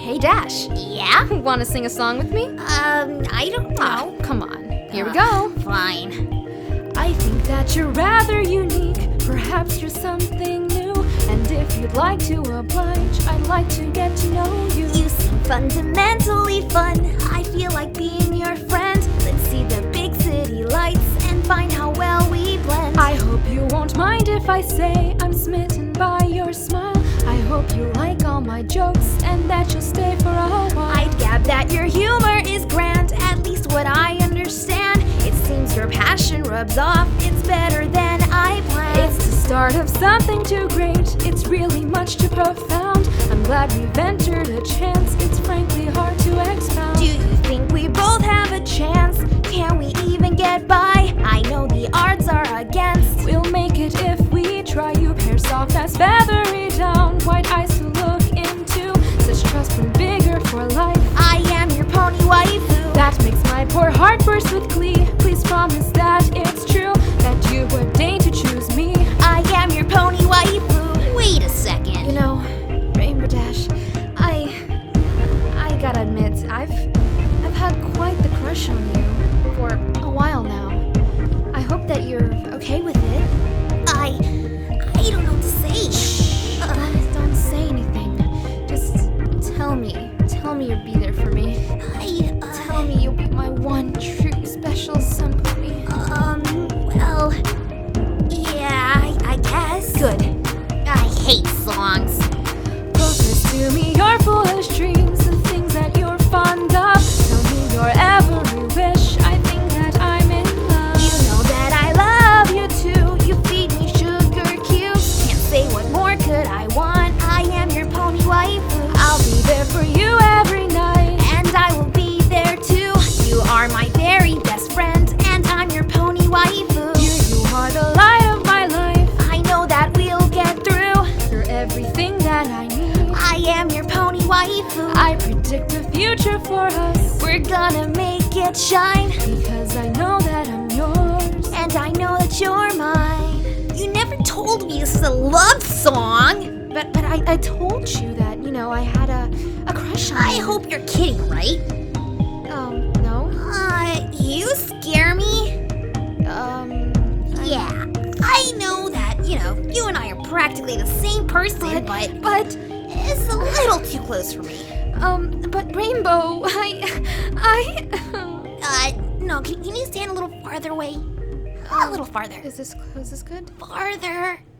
Hey Dash, Yeah? wanna sing a song with me? I don't know. Oh, come on. Here we go. Fine. I think that you're rather unique. Perhaps you're something new. And if you'd like to oblige, I'd like to get to know you. You seem fundamentally fun. I feel like being your friend. Let's see the big city lights and find how well we blend. I hope you won't mind if I say I'm smitten by your smile. I hope you like all my jokes and that you'll stay for a while. I'd gab that your humor is grand, at least what I understand. It seems your passion rubs off, it's better than I planned. It's the start of something too great. It's really much too profound. I'm glad we've entered a chance. It's frankly hard to expound. Do you think we both have a chance? Can we even get by? I know the odds are against. We'll make it if we try. You pair soft as feathery down, white eyes to look into. Such trust and vigor for life. I am your pony waifu. That makes my poor heart burst with glee. Please promise that it's true, that you would deign to choose me. I am your pony waifu. Wait a second. You know, Rainbow Dash, I gotta admit, I've had quite the crush on you for a while now. I hope that you're okay with it. I don't know what to say. Shh. Don't say anything. Just tell me you'll be there for me. Tell me you'll be my one true special somebody. Well, yeah, I guess. Good. I hate songs. Confess to me your foolish dreams and things that you're fond of. Tell me your every wish. I think that I'm in love. You know that I love you too. You feed me sugar cubes. Can't say what more could I want. I am your pony waifu. I'll be there for you every night. And I will be there too. You are my very best friend, and I'm your pony waifu. You are the light of my life. I know that we'll get through. You're everything that I need. I am your pony waifu. I predict the future for us. We're gonna make it shine, Because I know that I'm yours. and I know that you're mine. You never told me this is a love song. But I told you that, I had a crush on I you. hope you're kidding, right? No. You scare me. Yeah, I know that, you and I are practically the same person, but it's a little too close for me. But Rainbow, No, can you stand a little farther away? A little farther. Is this good? Farther.